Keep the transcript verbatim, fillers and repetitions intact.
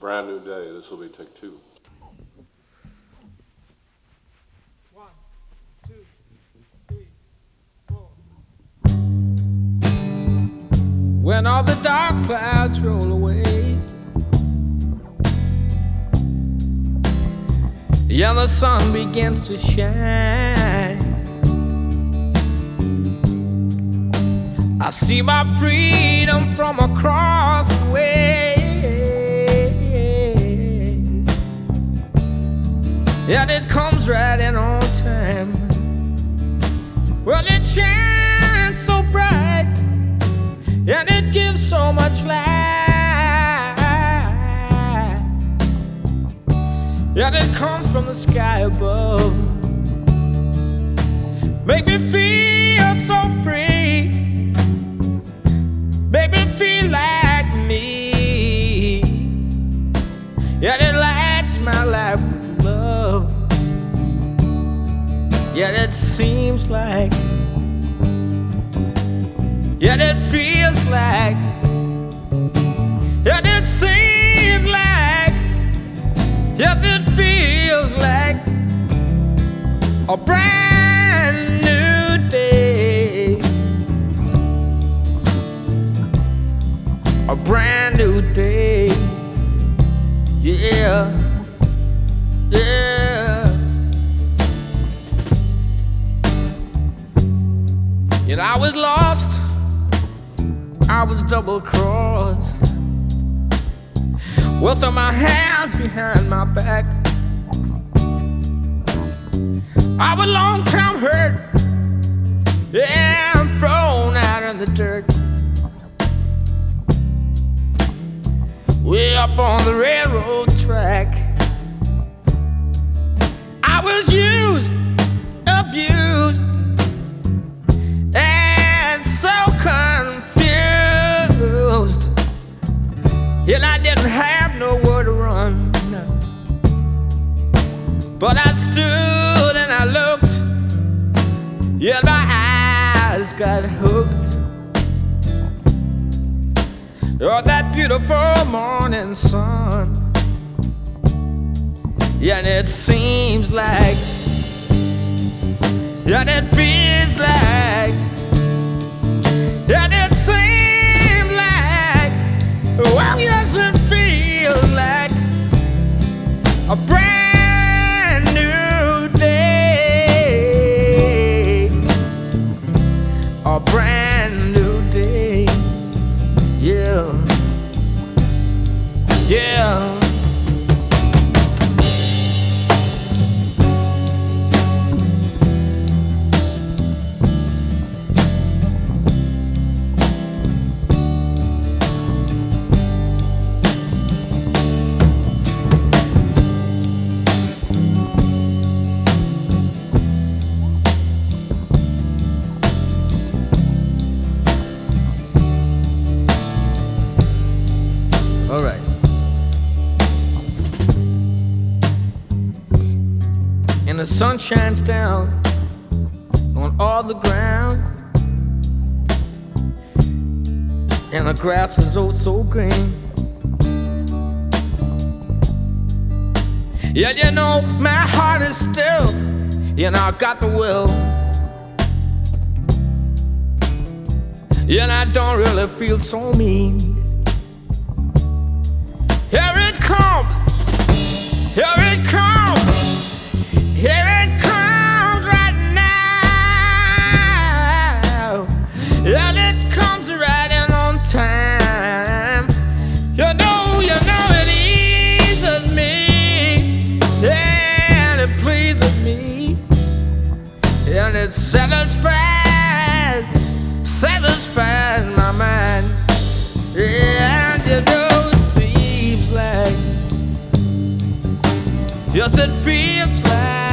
Brand new day. This will be take two. One, two, three, four. When all the dark clouds roll away, yeah, the sun begins to shine. I see my freedom from across the way, and it comes right in on time. Well, it shines so bright, and it gives so much light, and it comes from the sky above. Make me feel so free, make me feel like me, and it lights my life with love. Yet it seems like, yet it feels like, yet it seems like, yet it feels like a brand new day, a brand new day, yeah, yeah. Yet I was lost, I was double-crossed, with my hands behind my back. I was long-time hurt, yeah, I'm thrown out in the dirt, way up on the railroad track. I was used, abused, and so confused, and I didn't have nowhere to run. But I stood and I looked, yet my eyes got hooked. Oh, that beautiful morning sun. Yeah, and it seems like, yeah, and it feels like, yeah, and it seems like, well, yes, it feels like a brand new day, a brand new day, yeah, yeah. All right. And the sun shines down on all the ground, and the grass is oh so green. Yeah, you know, my heart is still, and I got the will. Yeah, and I don't really feel so mean. Here it comes, here it comes, here it comes right now, and it comes right in on time. You know, you know it eases me, and it pleases me, and it satisfies, satisfies my mind. Yeah, and you know, like, yes, it feels like